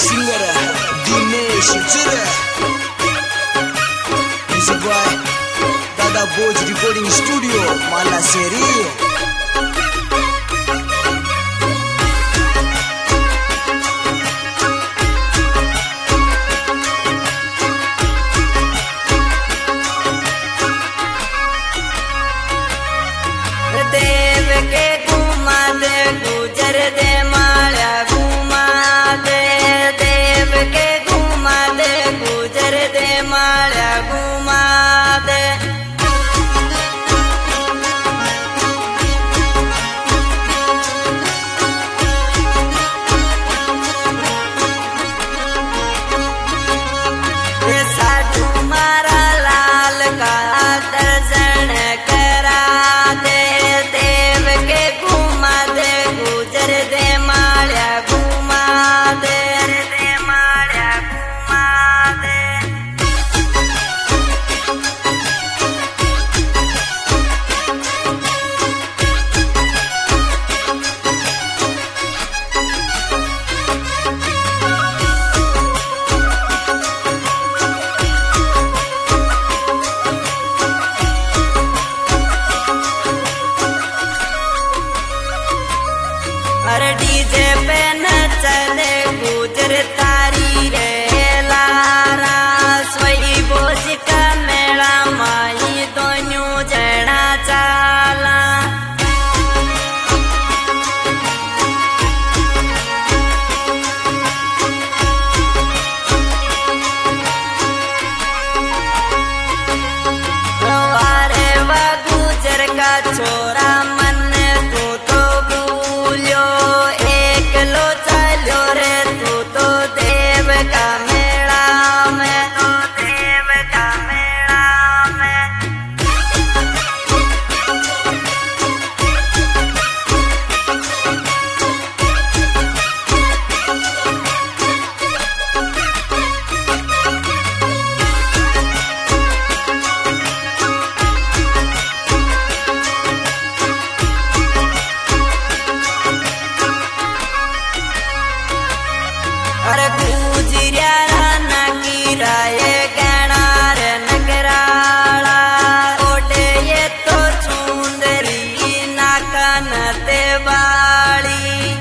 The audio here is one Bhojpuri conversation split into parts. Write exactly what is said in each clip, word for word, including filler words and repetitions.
सिंगर दिनेश जुरे, म्यूजिक बॉय दादा बोज रिकॉर्डिंग स्टूडियो माला शेरी। देव के घुमा दे गुजर दे माला घुमा दे, देव के घुमा दे गुजर दे माला घुमा दे। साधु मारा लाल का दर्शन करा दे, देव के घुमा दे गुजर दे माला घुमा दे, दे माला घुमा दे। अरे डीजे पे नचले गुजर तारी रे लारा, सोई बोझ का मेला माई दोनों जना चाला। अरे वा गुजर का छोरा मन तू तो भूलियो, एक लो चलो रे तू तो देव का मेला में, तो देव का मेला में। अरे गुजरिया ना की राय गणा रे नगराला, ओडे ये तो सुंदरी नाकन ते बाली।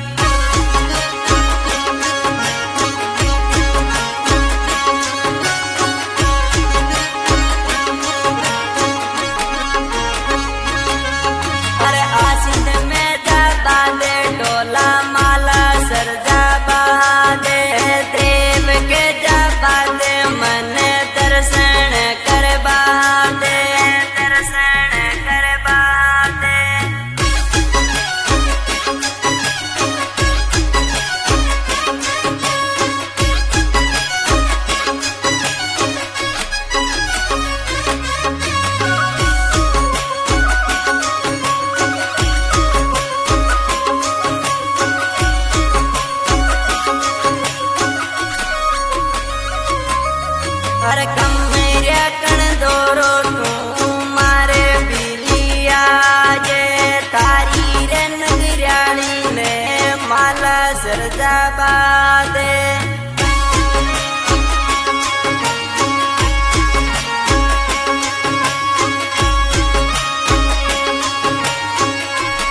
अरे आसिन में जाबा दे डोला माला सर जाबा दे, देव के जाबा दे मन दर्शन करबा दे, दर्शन करबा दे। अरे कमरिया कण दोरो तू मारे बिलिया जे, तारी रे नगरियाली ने माला सर जाबा दे।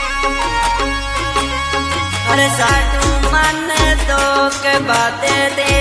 अरे साधु मन तो के बातें दे